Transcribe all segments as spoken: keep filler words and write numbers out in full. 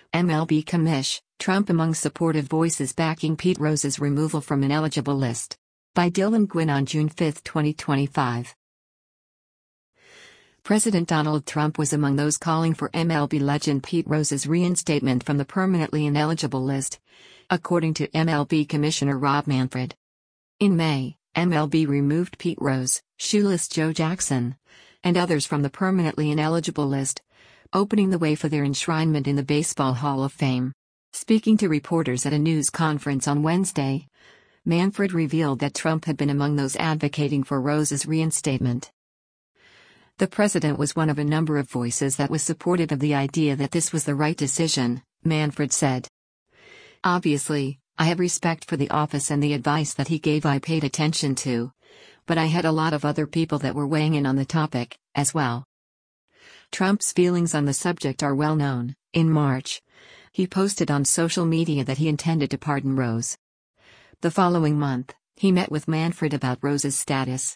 M L B commish, Trump among supportive voices backing Pete Rose's removal from ineligible list. By Dylan Gwynn on June fifth, twenty twenty-five. President Donald Trump was among those calling for M L B legend Pete Rose's reinstatement from the permanently ineligible list, according to M L B Commissioner Rob Manfred. In May, M L B removed Pete Rose, Shoeless Joe Jackson, and others from the permanently ineligible list, opening the way for their enshrinement in the Baseball Hall of Fame. Speaking to reporters at a news conference on Wednesday, Manfred revealed that Trump had been among those advocating for Rose's reinstatement. The president was one of a number of voices that was supportive of the idea that this was the right decision, Manfred said. Obviously, I have respect for the office and the advice that he gave I paid attention to. But I had a lot of other people that were weighing in on the topic, as well. Trump's feelings on the subject are well known. In March, he posted on social media that he intended to pardon Rose. The following month, he met with Manfred about Rose's status.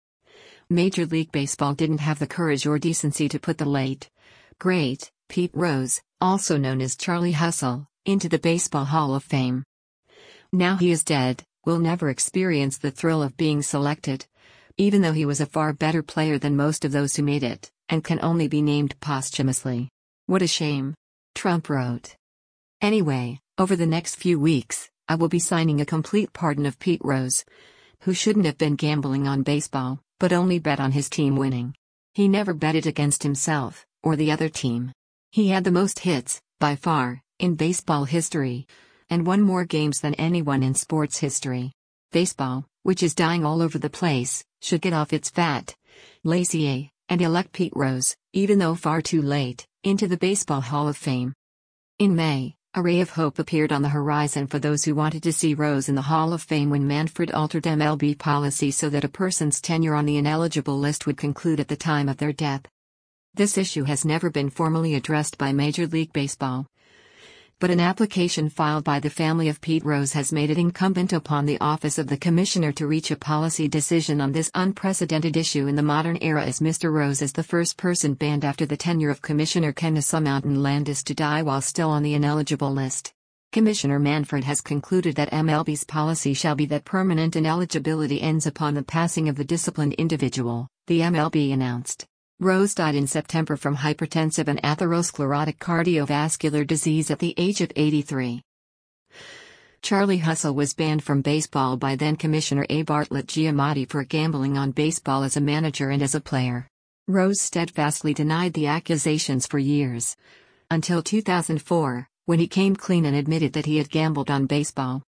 Major League Baseball didn't have the courage or decency to put the late, great, Pete Rose, also known as Charlie Hustle, into the Baseball Hall of Fame. Now he is dead, will never experience the thrill of being selected, even though he was a far better player than most of those who made it, and can only be named posthumously. What a shame. Trump wrote. Anyway, over the next few weeks, I will be signing a complete pardon of Pete Rose, who shouldn't have been gambling on baseball, but only bet on his team winning. He never betted against himself, or the other team. He had the most hits, by far, in baseball history, and won more games than anyone in sports history. Baseball, which is dying all over the place, should get off its fat, lazy A, and elect Pete Rose, even though far too late, into the Baseball Hall of Fame. In May, a ray of hope appeared on the horizon for those who wanted to see Rose in the Hall of Fame when Manfred altered M L B policy so that a person's tenure on the ineligible list would conclude at the time of their death. This issue has never been formally addressed by Major League Baseball, but an application filed by the family of Pete Rose has made it incumbent upon the office of the commissioner to reach a policy decision on this unprecedented issue in the modern era, as Mister Rose is the first person banned after the tenure of Commissioner Kennesaw Mountain Landis to die while still on the ineligible list. Commissioner Manfred has concluded that M L B's policy shall be that permanent ineligibility ends upon the passing of the disciplined individual, the M L B announced. Rose died in September from hypertensive and atherosclerotic cardiovascular disease at the age of eighty-three. Charlie Hustle was banned from baseball by then-Commissioner A. Bartlett Giamatti for gambling on baseball as a manager and as a player. Rose steadfastly denied the accusations for years, until two thousand four, when he came clean and admitted that he had gambled on baseball.